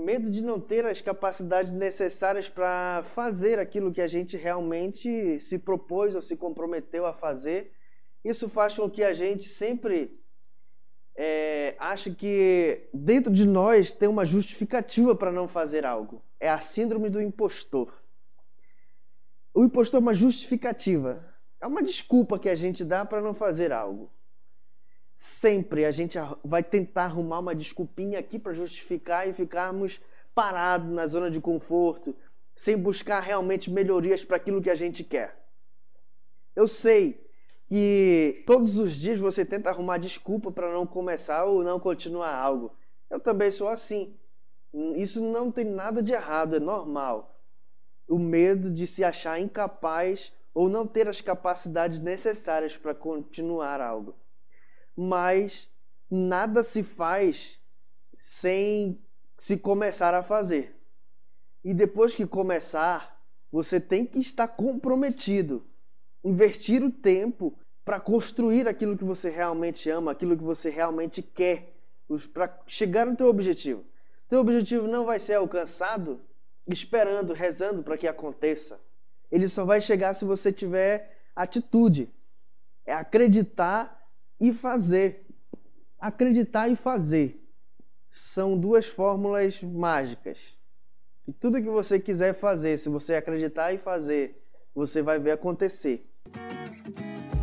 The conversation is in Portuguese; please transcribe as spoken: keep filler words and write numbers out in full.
medo de não ter as capacidades necessárias para fazer aquilo que a gente realmente se propôs ou se comprometeu a fazer. Isso faz com que a gente sempre é, ache que dentro de nós tem uma justificativa para não fazer algo. É a síndrome do impostor. O impostor é uma justificativa. É uma desculpa que a gente dá para não fazer algo. Sempre a gente vai tentar arrumar uma desculpinha aqui para justificar e ficarmos parados na zona de conforto, sem buscar realmente melhorias para aquilo que a gente quer. Eu sei que todos os dias você tenta arrumar desculpa para não começar ou não continuar algo. Eu também sou assim. Isso não tem nada de errado, é normal. O medo de se achar incapaz ou não ter as capacidades necessárias para continuar algo. Mas nada se faz sem se começar a fazer. E depois que começar, você tem que estar comprometido, investir o tempo para construir aquilo que você realmente ama, aquilo que você realmente quer, para chegar no teu objetivo. Teu objetivo não vai ser alcançado esperando, rezando para que aconteça. Ele só vai chegar se você tiver atitude. É acreditar e fazer. Acreditar e fazer são duas fórmulas mágicas. E tudo que você quiser fazer, se você acreditar e fazer, você vai ver acontecer.